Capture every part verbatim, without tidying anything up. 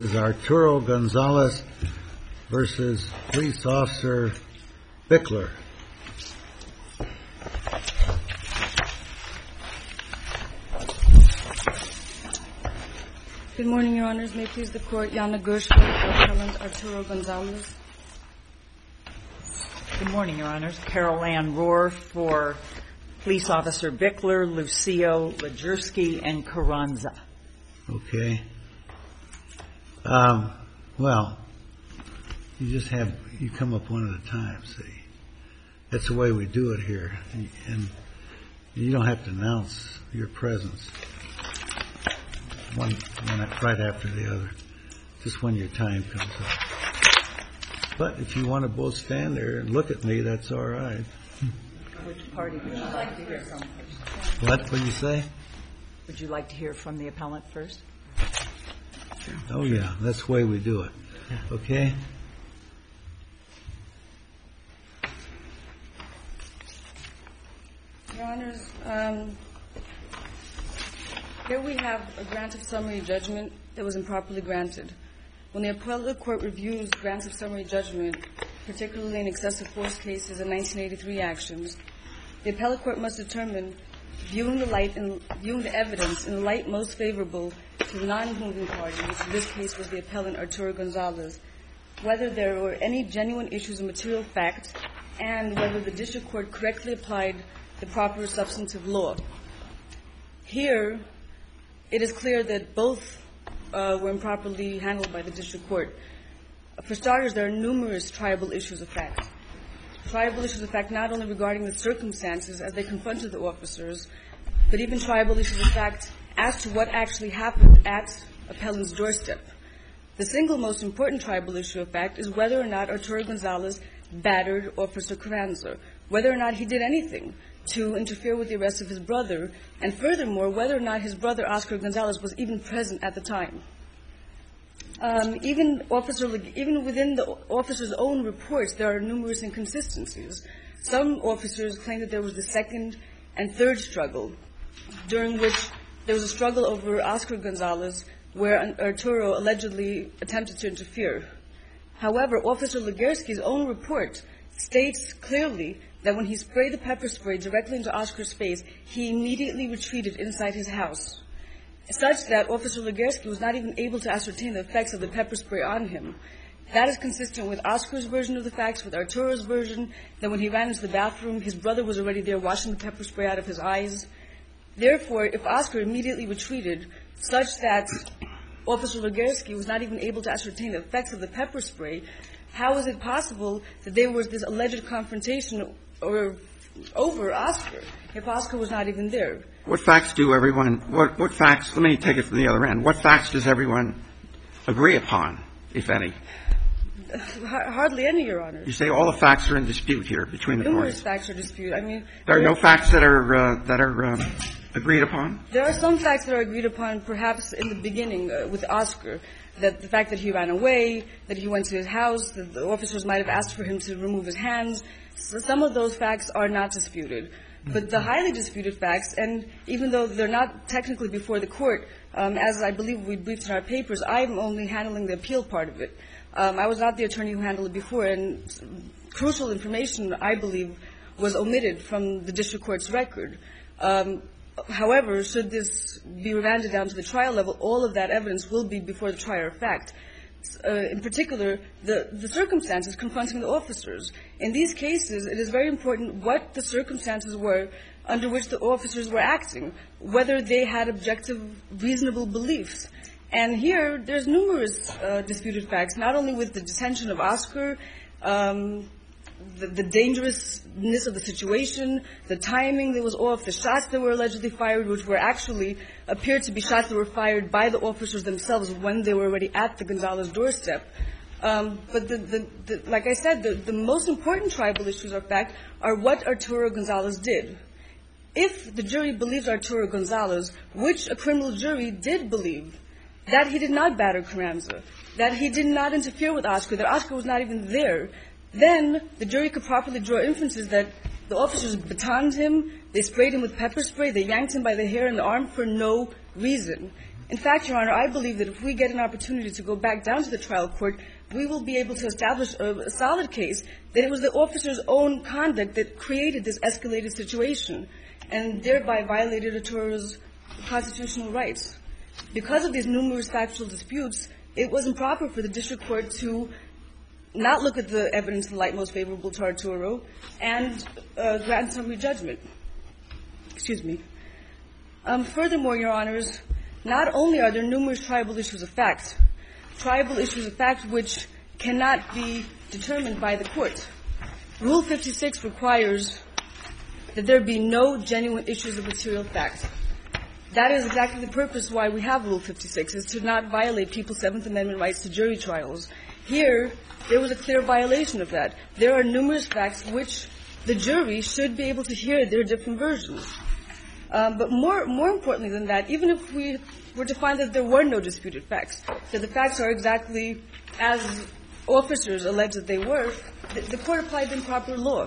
This is Arturo Gonzalez versus Police Officer Bickler. Good morning, Your Honors. May it please the Court, Yana Gershberg for Appellant Arturo Gonzalez. Good morning, Your Honors. Carol Ann Rohr for Police Officer Bickler, Lucio Lejersky, and Carranza. Okay. Um, well, you just have, you come up one at a time, see. That's the way we do it here. And you don't have to announce your presence one, one right after the other, just when your time comes up. But if you want to both stand there and look at me, that's all right. Which party would you like to hear from first? What would you say? Would you like to hear from the appellant first? Oh, yeah, that's the way we do it. Okay? Your Honors, um, here we have a grant of summary judgment that was improperly granted. When the appellate court reviews grants of summary judgment, particularly in excessive force cases and nineteen eighty-three actions, the appellate court must determine, viewing the light and viewing the evidence in the light most favorable to the non-moving party, which in this case was the appellant Arturo Gonzalez, whether there were any genuine issues of material fact and whether the district court correctly applied the proper substantive law. Here, it is clear that both uh, were improperly handled by the district court. For starters, there are numerous tribal issues of fact. Tribal issues of fact not only regarding the circumstances as they confronted the officers, but even tribal issues of fact as to what actually happened at appellant's doorstep. The single most important tribal issue of fact is whether or not Arturo Gonzalez battered Officer Carranza, whether or not he did anything to interfere with the arrest of his brother, and furthermore, whether or not his brother, Oscar Gonzalez, was even present at the time. Um, even, officer, even within the officer's own reports, there are numerous inconsistencies. Some officers claim that there was the second and third struggle, during which there was a struggle over Oscar Gonzalez, where Arturo allegedly attempted to interfere. However, Officer Lejersky's own report states clearly that when he sprayed the pepper spray directly into Oscar's face, he immediately retreated inside his house, such that Officer Lejersky was not even able to ascertain the effects of the pepper spray on him. That is consistent with Oscar's version of the facts, with Arturo's version, that when he ran into the bathroom, his brother was already there washing the pepper spray out of his eyes. Therefore, if Oscar immediately retreated, such that Officer Lejersky was not even able to ascertain the effects of the pepper spray, how is it possible that there was this alleged confrontation or over Oscar if Oscar was not even there? What facts do everyone, what, what facts, let me take it from the other end. What facts does everyone agree upon, if any? Hardly any, Your Honor. You say all the facts are in dispute here between the Numerous parties. facts are in dispute. I mean, there are no facts that are, uh, that are uh, agreed upon? There are some facts that are agreed upon, perhaps in the beginning uh, with Oscar, that the fact that he ran away, that he went to his house, that the officers might have asked for him to remove his hands. So some of those facts are not disputed. But the highly disputed facts, and even though they're not technically before the court, um, as I believe we briefed in our papers, I'm only handling the appeal part of it. Um, I was not the attorney who handled it before, and crucial information, I believe, was omitted from the district court's record. Um, however, should this be remanded down to the trial level, all of that evidence will be before the trier of fact. Uh, in particular, the, the circumstances confronting the officers. In these cases, it is very important what the circumstances were under which the officers were acting, whether they had objective, reasonable beliefs. And here, there's numerous uh, disputed facts, not only with the detention of Oscar, um, the, the dangerousness of the situation, the timing that was off, the shots that were allegedly fired, which were actually appeared to be shots that were fired by the officers themselves when they were already at the Gonzalez doorstep. Um, but the, the, the, like I said, the, the most important tribal issues of fact are what Arturo Gonzalez did. If the jury believes Arturo Gonzalez, which a criminal jury did believe, that he did not batter Carranza, that he did not interfere with Oscar, that Oscar was not even there, then the jury could properly draw inferences that the officers batoned him, they sprayed him with pepper spray, they yanked him by the hair and the arm for no reason. In fact, Your Honor, I believe that if we get an opportunity to go back down to the trial court, we will be able to establish a, a solid case that it was the officer's own conduct that created this escalated situation and thereby violated Arturo's constitutional rights. Because of these numerous factual disputes, it was improper for the district court to not look at the evidence in the light most favorable to Arturo and uh, grant summary judgment. Excuse me. Um, furthermore, Your Honors, not only are there numerous tribal issues of fact, tribal issues of fact which cannot be determined by the court. Rule fifty-six requires that there be no genuine issues of material fact. That is exactly the purpose why we have Rule fifty-six, is to not violate people's Seventh Amendment rights to jury trials. Here, there was a clear violation of that. There are numerous facts which the jury should be able to hear their different versions. Um, but more, more importantly than that, even if we were to find that there were no disputed facts, that the facts are exactly as officers alleged that they were, the, the court applied the improper law.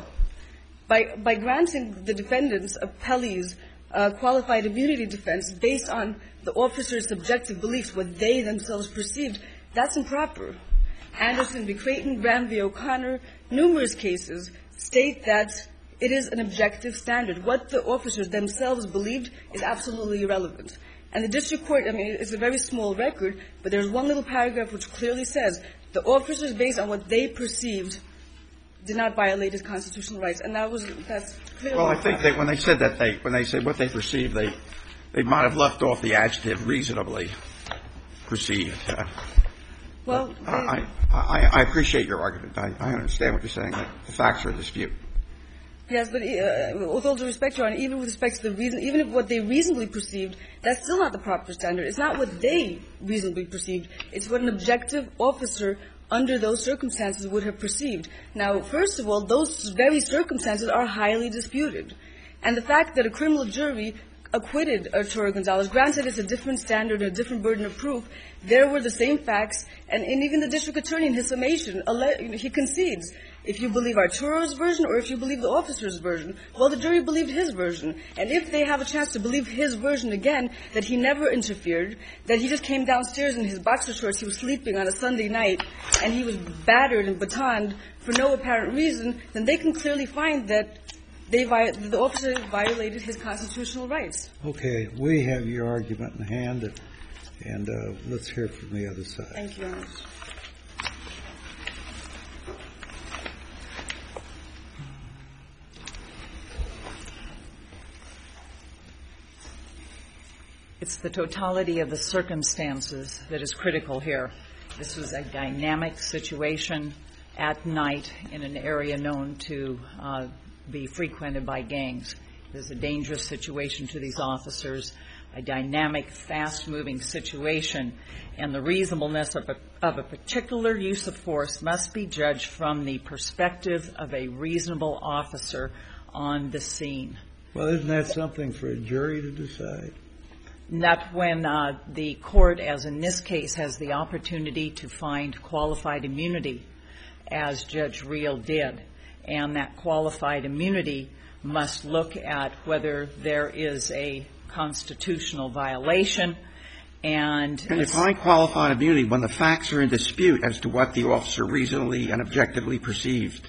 By, by granting the defendants appellees uh, qualified immunity defense based on the officer's subjective beliefs, what they themselves perceived, that's improper. Anderson v. Creighton, Graham v. O'Connor, numerous cases state that it is an objective standard. What the officers themselves believed is absolutely irrelevant. And the district court, I mean, it's a very small record, but there's one little paragraph which clearly says the officers, based on what they perceived, did not violate his constitutional rights. And that was, that's clearly. Well, I think that when they said that, they, when they said what they perceived, they, they might have left off the adjective reasonably perceived. Uh, well, I, I, I appreciate your argument. I, I understand what you're saying, that the facts are in dispute. Yes, but uh, with all due respect, Your Honor, even with respect to the reason, even if what they reasonably perceived, that's still not the proper standard. It's not what they reasonably perceived. It's what an objective officer under those circumstances would have perceived. Now, first of all, those very circumstances are highly disputed. And the fact that a criminal jury acquitted Arturo Gonzalez, granted it's a different standard, a different burden of proof, there were the same facts, and, and even the district attorney in his summation, he concedes, if you believe Arturo's version or if you believe the officer's version. Well, the jury believed his version. And if they have a chance to believe his version again, that he never interfered, that he just came downstairs in his boxer shorts, he was sleeping on a Sunday night, and he was battered and batoned for no apparent reason, then they can clearly find that they vi- the officer violated his constitutional rights. Okay. We have your argument in hand, and uh, let's hear from the other side. Thank you, Your Honor. It's the totality of the circumstances that is critical here. This was a dynamic situation at night in an area known to uh, be frequented by gangs. It was a dangerous situation to these officers, a dynamic, fast-moving situation, and the reasonableness of a, of a particular use of force must be judged from the perspective of a reasonable officer on the scene. Well, isn't that something for a jury to decide? Not when uh, the court, as in this case, has the opportunity to find qualified immunity, as Judge Reel did. And that qualified immunity must look at whether there is a constitutional violation. And Can you find qualified immunity when the facts are in dispute as to what the officer reasonably and objectively perceived?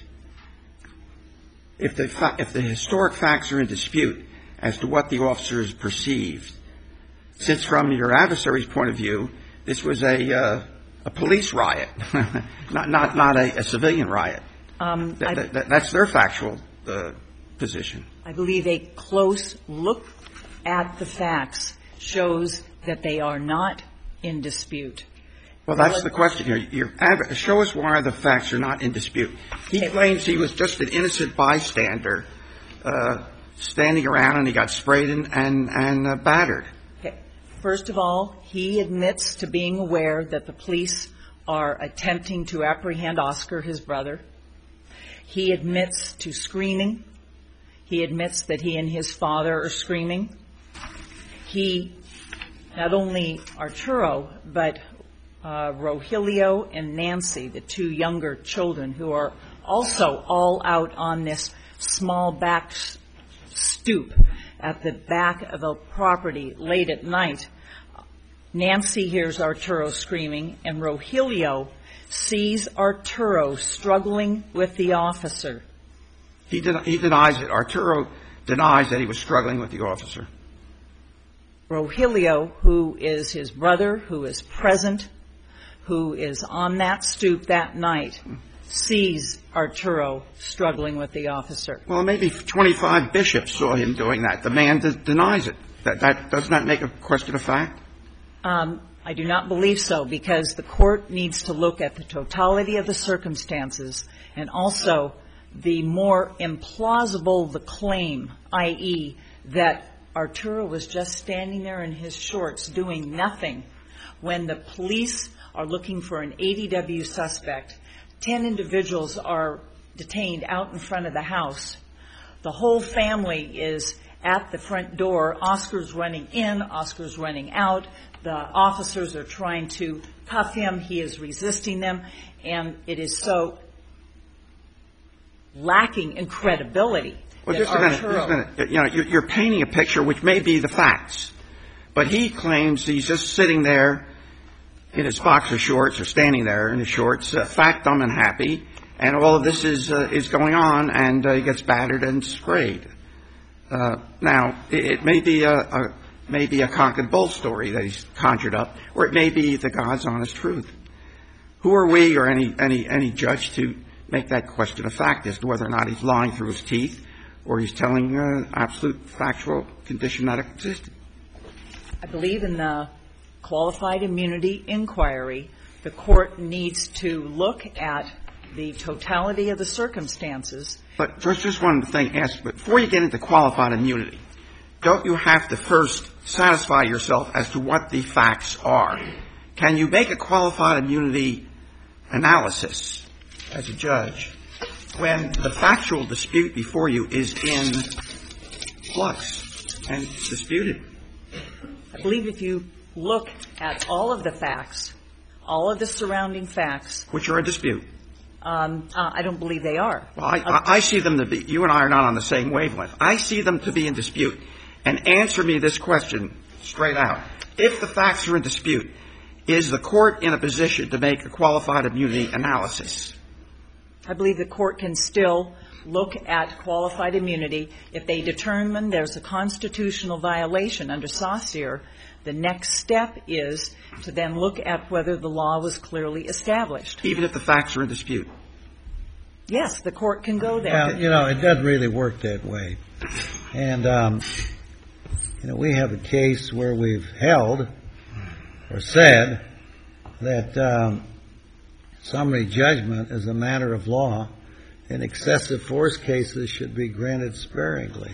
If the, fa- if the historic facts are in dispute as to what the officers perceived, since from your adversary's point of view, this was a, uh, a police riot, not, not, not a, a civilian riot. Um, that, that, that, that's their factual uh, position. I believe a close look at the facts shows that they are not in dispute. Well, that's the question here. Your adver- show us why the facts are not in dispute. He Okay. claims he was just an innocent bystander uh, standing around and he got sprayed and, and, and uh, battered. Okay. First of all, he admits to being aware that the police are attempting to apprehend Oscar, his brother. He admits to screaming. He admits that he and his father are screaming. He, not only Arturo, but uh, Rogelio and Nancy, the two younger children who are also all out on this small back stoop at the back of a property late at night, Nancy hears Arturo screaming, and Rogelio sees Arturo struggling with the officer. He, den- he denies it. Arturo denies that he was struggling with the officer. Rogelio, who is his brother, who is present, who is on that stoop that night, sees Arturo struggling with the officer. Well, maybe twenty-five bishops saw him doing that. The man de- denies it. That, that does not make a question of fact? Um, I do not believe so, because the court needs to look at the totality of the circumstances and also the more implausible the claim, that is that Arturo was just standing there in his shorts doing nothing when the police are looking for an A D W suspect. Ten individuals are detained out in front of the house. The whole family is at the front door. Oscar's running in, Oscar's running out. The officers are trying to cuff him. He is resisting them. And it is so lacking in credibility. Well, that just a minute, Arturo, just a minute. You know, you're, you're painting a picture which may be the facts. But he claims he's just sitting there in his boxer shorts or standing there in his shorts, uh, fat, dumb, and happy. And all of this is uh, is going on, and uh, he gets battered and sprayed. Uh, now, it, it may be a, a maybe a cock and bull story that he's conjured up, or it may be the God's honest truth. Who are we or any any any judge to make that question a fact as to whether or not he's lying through his teeth or he's telling uh, absolute factual condition that existed? I believe in the qualified immunity inquiry. The court needs to look at the totality of the circumstances. But just, just one thing, ask, before you get into qualified immunity, don't you have to first satisfy yourself as to what the facts are? Can you make a qualified immunity analysis as a judge when the factual dispute before you is in flux and disputed? I believe if you look at all of the facts, all of the surrounding facts, Which are a dispute. um, uh, I don't believe they are. Well, I, I, I see them to be, you and I are not on the same wavelength. I see them to be in dispute. And answer me this question straight out. If the facts are in dispute, is the court in a position to make a qualified immunity analysis? I believe the court can still look at qualified immunity. If they determine there's a constitutional violation under Saussure, the next step is to then look at whether the law was clearly established. Even if the facts are in dispute? Yes, the court can go there. Well, you know, it doesn't really work that way. And, um, you know, we have a case where we've held or said that um, summary judgment is a matter of law and excessive force cases should be granted sparingly.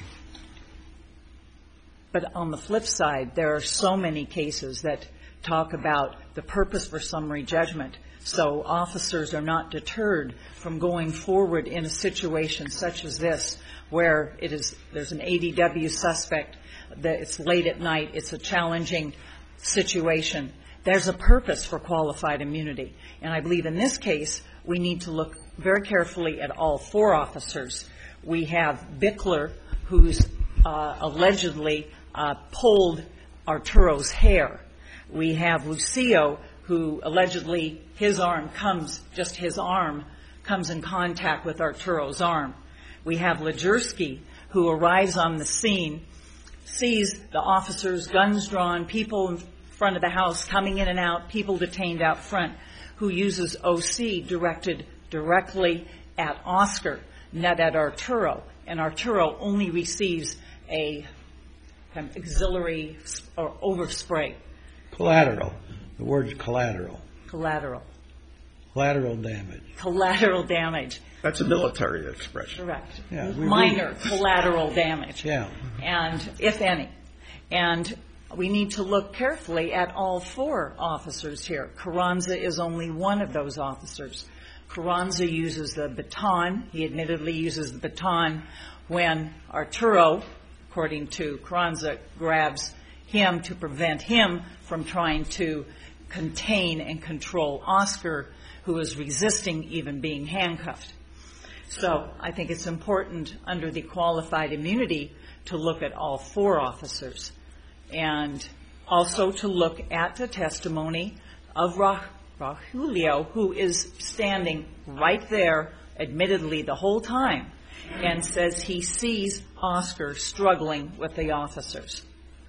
But on the flip side, there are so many cases that talk about the purpose for summary judgment. So officers are not deterred from going forward in a situation such as this, where it is there's an A D W suspect, that it's late at night, it's a challenging situation. There's a purpose for qualified immunity. And I believe in this case, we need to look very carefully at all four officers. We have Bickler, who's uh, allegedly uh, pulled Arturo's hair. We have Lucio, who allegedly his arm comes, just his arm, comes in contact with Arturo's arm. We have Lejersky, who arrives on the scene, sees the officers, guns drawn, people in front of the house coming in and out, people detained out front, who uses O C directed directly at Oscar, not at Arturo. And Arturo only receives a kind of auxiliary or overspray. Collateral. The word's collateral. Collateral. Collateral damage. Collateral damage. That's a military expression. Correct. Yeah, we- Minor collateral damage. Yeah. And if any. And we need to look carefully at all four officers here. Carranza is only one of those officers. Carranza uses the baton. He admittedly uses the baton when Arturo, according to Carranza, grabs him to prevent him from trying to contain and control Oscar, who is resisting even being handcuffed. So I think it's important under the qualified immunity to look at all four officers. And also to look at the testimony of Ra- Rahulio, who is standing right there, admittedly the whole time, and says he sees Oscar struggling with the officers.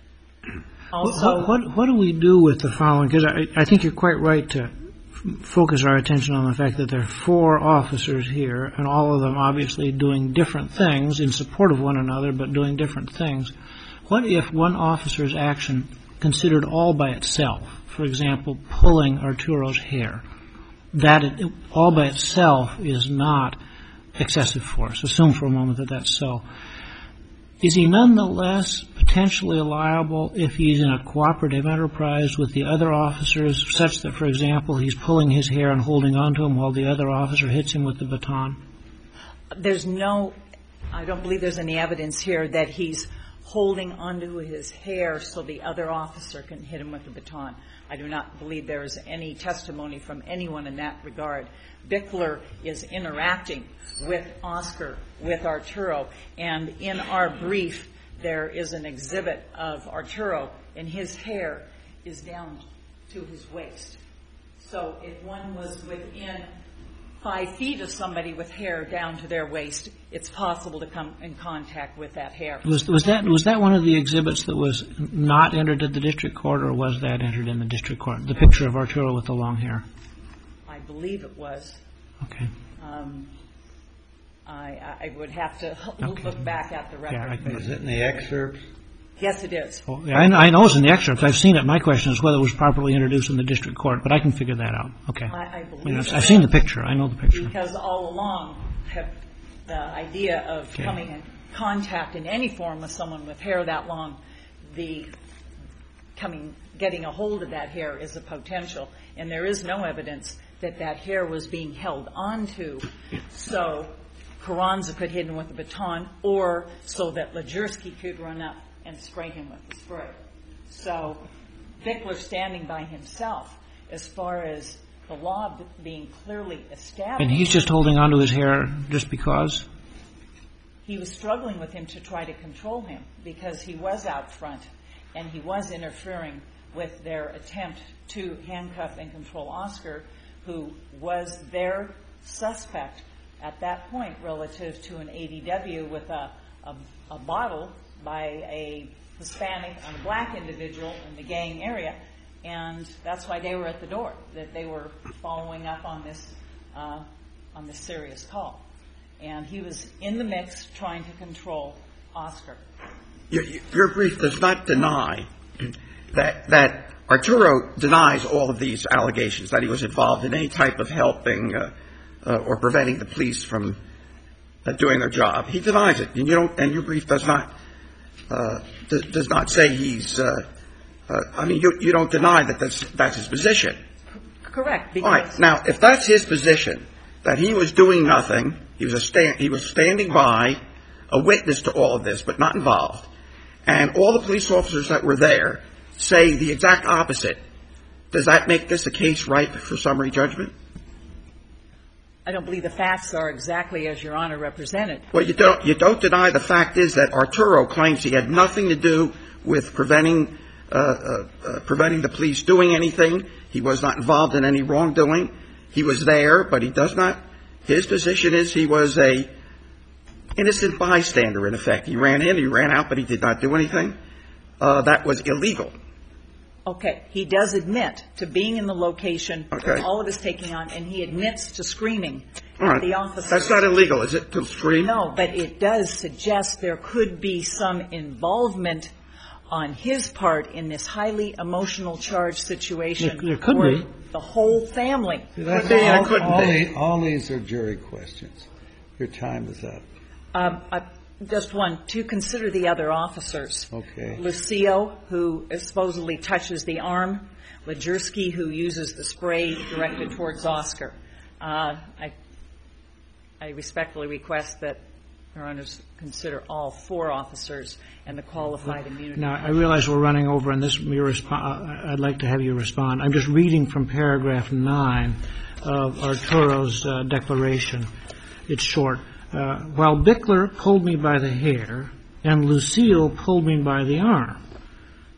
Also, what, what, what do we do with the following? Because I, I think you're quite right to focus our attention on the fact that there are four officers here, and all of them obviously doing different things in support of one another, but doing different things. What if one officer's action, considered all by itself, for example, pulling Arturo's hair, that it, all by itself is not excessive force? Assume for a moment that that's so. Is he nonetheless potentially liable if he's in a cooperative enterprise with the other officers, such that, for example, he's pulling his hair and holding on to him while the other officer hits him with the baton? There's no, I don't believe there's any evidence here that he's holding onto his hair so the other officer can hit him with the baton. I do not believe there is any testimony from anyone in that regard. Bickler is interacting with Oscar, with Arturo, and in our brief there is an exhibit of Arturo, and his hair is down to his waist. So if one was within five feet of somebody with hair down to their waist, it's possible to come in contact with that hair. Was, was that was that one of the exhibits that was not entered at the district court, or was that entered in the district court, the picture of Arturo with the long hair? I believe it was. Okay. Um, I, I would have to Okay. look back at the record. Yeah, I, Is it in the excerpts? Yes, it is. oh, yeah, I, I know it's in the excerpts. I've seen it. My question is whether it was properly introduced in the district court, but I can figure that out. Okay. I, I believe I mean, I've, it I've seen the is, picture. I know the picture. because all along have the idea of Okay. coming in contact in any form with someone with hair that long, the coming, getting a hold of that hair is a potential, and there is no evidence that that hair was being held onto so Carranza could hit him with a baton, or so that Lejersky could run up and spray him with the spray. So Bickler standing by himself, as far as the law being clearly established. And he's just holding onto his hair just because? He was struggling with him to try to control him because he was out front and he was interfering with their attempt to handcuff and control Oscar, who was their suspect at that point relative to an A D W with a, a, a bottle by a Hispanic and a black individual in the gang area. And that's why they were at the door, that they were following up on this, uh, on this serious call. And he was in the mix trying to control Oscar. Your, your brief does not deny that, that Arturo denies all of these allegations, that he was involved in any type of helping uh, uh, or preventing the police from uh, doing their job. He denies it, and you don't. And your brief does not uh, d- does not say he's. Uh, uh, I mean, you you don't deny that that's that's his position. Correct. Because All right. Now, if that's his position, that he was doing nothing, he was a stand, he was standing by, a witness to all of this, but not involved, and all the police officers that were there say the exact opposite, does that make this a case ripe for summary judgment? I don't believe the facts are exactly as Your Honor represented. Well, you don't you don't deny the fact is that Arturo claims he had nothing to do with preventing uh, uh, uh, preventing the police doing anything. He was not involved in any wrongdoing. He was there, but he does not. His position is he was a innocent bystander. In effect, he ran in, he ran out, but he did not do anything. Uh, that was illegal. Okay. He does admit to being in the location Okay. all of his taking on, and he admits to screaming All at right. the officers. That's not illegal, is it, to scream? No, but it does suggest there could be some involvement on his part in this highly emotional charged situation. There- there could where be. The whole family. That's be, all, it couldn't all, be. the- all these are jury questions. Your time is up. Um, I just want to consider the other officers. Okay. Lucio, who supposedly touches the arm. Lejersky, who uses the spray directed towards Oscar. Uh, I, I respectfully request that Your Honors consider all four officers and the qualified immunity. Now, I realize we're running over, and this, your resp- uh, I'd like to have you respond. I'm just reading from paragraph nine of Arturo's uh, declaration. It's short. Uh, while Bickler pulled me by the hair and Lucille pulled me by the arm,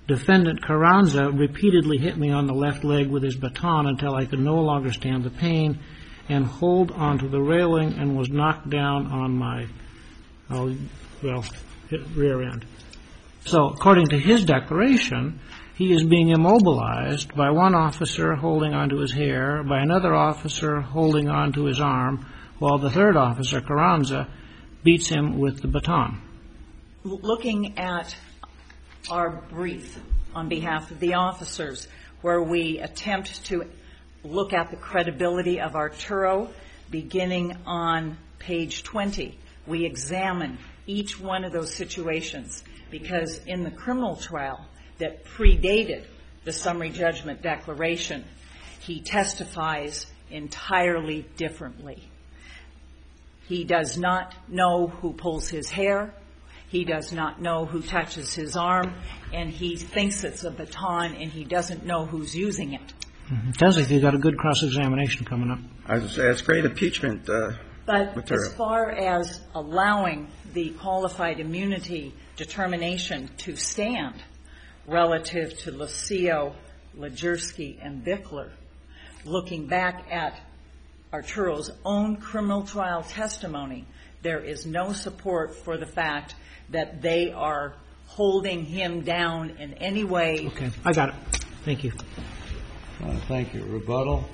Defendant Carranza repeatedly hit me on the left leg with his baton until I could no longer stand the pain and hold onto the railing and was knocked down on my, oh, well, rear end. So according to his declaration, he is being immobilized by one officer holding onto his hair, by another officer holding onto his arm, while the third officer, Carranza, beats him with the baton. Looking at our brief on behalf of the officers, where we attempt to look at the credibility of Arturo, beginning on page twenty, we examine each one of those situations, because in the criminal trial that predated the summary judgment declaration, he testifies entirely differently. He does not know who pulls his hair. He does not know who touches his arm, and he thinks it's a baton, and he doesn't know who's using it. Mm-hmm. Sounds like you've got a good cross-examination coming up. I was going to say, that's great impeachment uh, but material. As far as allowing the qualified immunity determination to stand relative to Lucio, Lejersky, and Bickler, looking back at Arturo's own criminal trial testimony, there is no support for the fact that they are holding him down in any way. Okay, I got it. Thank you. Uh, thank you. Rebuttal.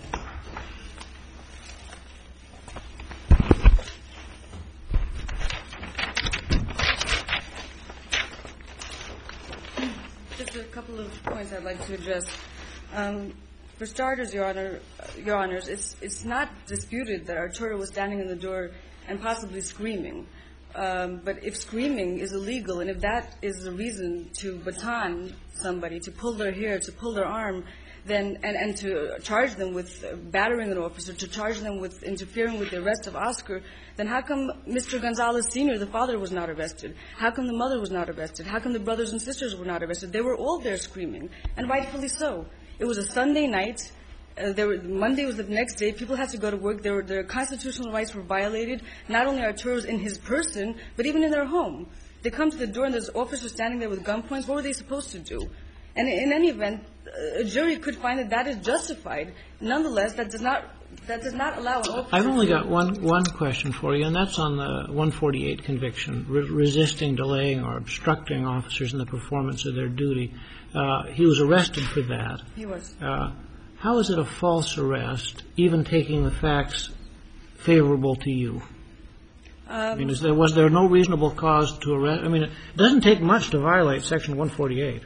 Just a couple of points I'd like to address. Um, for starters, Your Honor, Your Honors, it's it's not disputed that Arturo was standing in the door and possibly screaming. Um, but if screaming is illegal, and if that is the reason to baton somebody, to pull their hair, to pull their arm, then and, and to charge them with battering an officer, to charge them with interfering with the arrest of Oscar, then how come Mister Gonzalez Senior, the father, was not arrested? How come the mother was not arrested? How come the brothers and sisters were not arrested? They were all there screaming, and rightfully so. It was a Sunday night. Uh, there were, Monday was the next day. People had to go to work. Their, their constitutional rights were violated, not only Arturo's in his person, but even in their home. They come to the door and there's officers standing there with gun points. What were they supposed to do? And in any event, a jury could find that that is justified. Nonetheless, that does not that does not allow an officer. I've only to got one one question for you, and that's on the one forty-eight conviction, re- resisting, delaying, or obstructing officers in the performance of their duty. Uh, he was arrested for that. He was. Uh, how is it a false arrest, even taking the facts favorable to you? Um, I mean, is there, was there no reasonable cause to arrest? I mean, it doesn't take much to violate Section one forty-eight.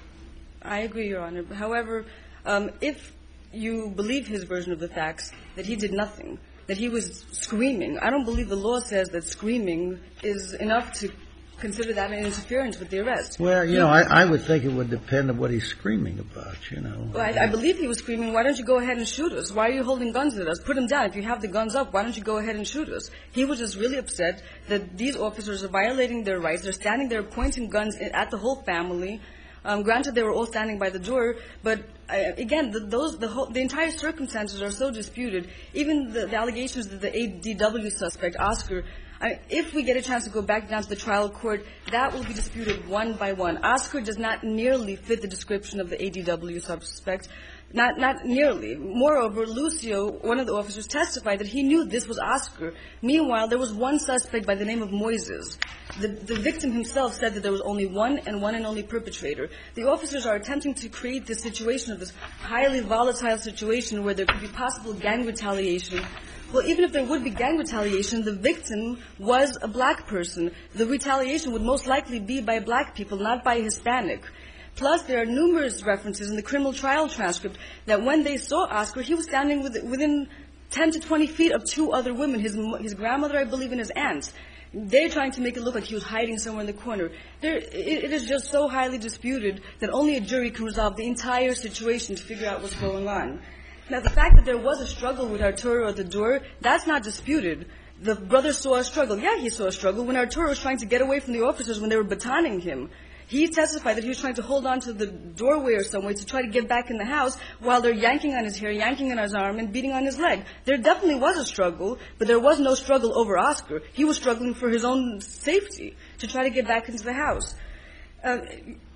I agree, Your Honor. However, um, if you believe his version of the facts, that he did nothing, that he was screaming, I don't believe the law says that screaming is enough to consider that an interference with the arrest. Well, you know, I, I would think it would depend on what he's screaming about, you know. Well, I, I believe he was screaming, why don't you go ahead and shoot us? Why are you holding guns at us? Put them down. If you have the guns up, why don't you go ahead and shoot us? He was just really upset that these officers are violating their rights. They're standing there pointing guns at the whole family. Um, granted, they were all standing by the door, but uh, again, the, those the whole the entire circumstances are so disputed. Even the, the allegations that the A D W suspect, Oscar, I, if we get a chance to go back down to the trial court, that will be disputed one by one. Oscar does not nearly fit the description of the A D W suspect. Not, not nearly. Moreover, Lucio, one of the officers, testified that he knew this was Oscar. Meanwhile, there was one suspect by the name of Moises. The, the victim himself said that there was only one and one and only perpetrator. The officers are attempting to create this situation of this highly volatile situation where there could be possible gang retaliation. Well, even if there would be gang retaliation, the victim was a black person. The retaliation would most likely be by black people, not by Hispanic. Plus, there are numerous references in the criminal trial transcript that when they saw Oscar, he was standing with, within ten to twenty feet of two other women, his, his grandmother, I believe, and his aunt. They're trying to make it look like he was hiding somewhere in the corner. There, it, it is just so highly disputed that only a jury can resolve the entire situation to figure out what's going on. Now, the fact that there was a struggle with Arturo at the door, that's not disputed. The brother saw a struggle. Yeah, he saw a struggle when Arturo was trying to get away from the officers when they were batoning him. He testified that he was trying to hold on to the doorway or some way to try to get back in the house while they're yanking on his hair, yanking on his arm, and beating on his leg. There definitely was a struggle, but there was no struggle over Oscar. He was struggling for his own safety to try to get back into the house. Uh,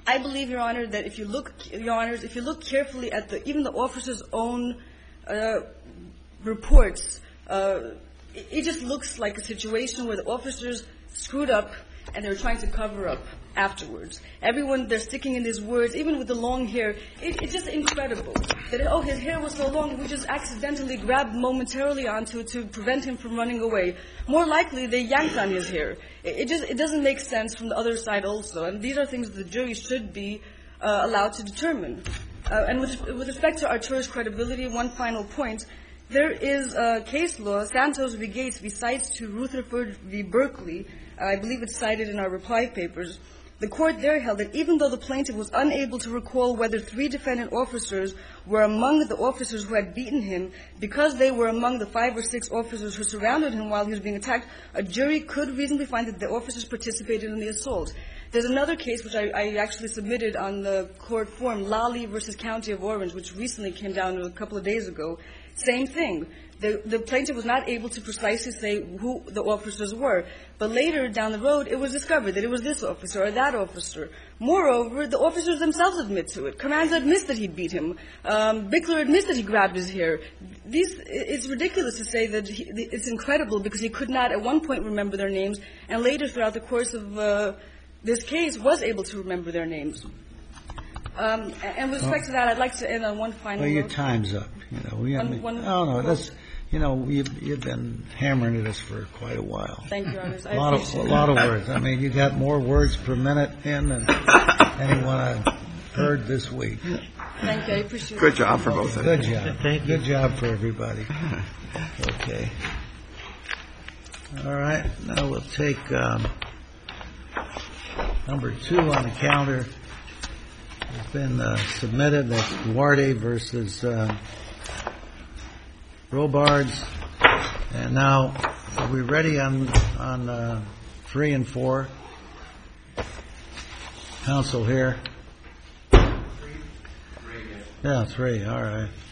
I believe, Your Honor, that if you look, Your Honors, if you look carefully at the even the officer's own uh, reports, uh, it, it just looks like a situation where the officers screwed up and they were trying to cover up afterwards. Everyone, they're sticking in these words, even with the long hair. It, it's just incredible that, oh, his hair was so long, we just accidentally grabbed momentarily onto it to prevent him from running away. More likely, they yanked on his hair. It, it just, it doesn't make sense from the other side also. And these are things the jury should be uh, allowed to determine. Uh, and with, with respect to Arturo's credibility, one final point. There is a case law, Santos v. Gates v. cites to Rutherford v. Berkeley. Uh, I believe it's cited in our reply papers. The court there held that even though the plaintiff was unable to recall whether three defendant officers were among the officers who had beaten him, because they were among the five or six officers who surrounded him while he was being attacked, a jury could reasonably find that the officers participated in the assault. There's another case which I, I actually submitted on the court form, Lally versus County of Orange, which recently came down a couple of days ago. Same thing. The, the plaintiff was not able to precisely say who the officers were. But later down the road, it was discovered that it was this officer or that officer. Moreover, the officers themselves admit to it. Carranza admits that he beat him. Um, Bickler admits that he grabbed his hair. These, it's ridiculous to say that he, it's incredible because he could not at one point remember their names, and later throughout the course of uh, this case was able to remember their names. Um, and with respect to that, I'd like to end on one final Well, your note. time's up. You know, we One- haven't, one- oh, no, that's, you know, you've, you've been hammering at us for quite a while. Thank you, Your Honors. I A lot of, appreciate a it. lot of words. I mean, you got more words per minute in than anyone I've heard this week. Thank you. I appreciate Good it. job for both of Good you. job. Thank you. Good job for everybody. Okay. All right. Now we'll take um, number two on the counter. It's been uh, submitted. That's Duarte versus uh, Robards. And now, are we ready on on uh, three and four? Counsel here. Yeah, three. All right.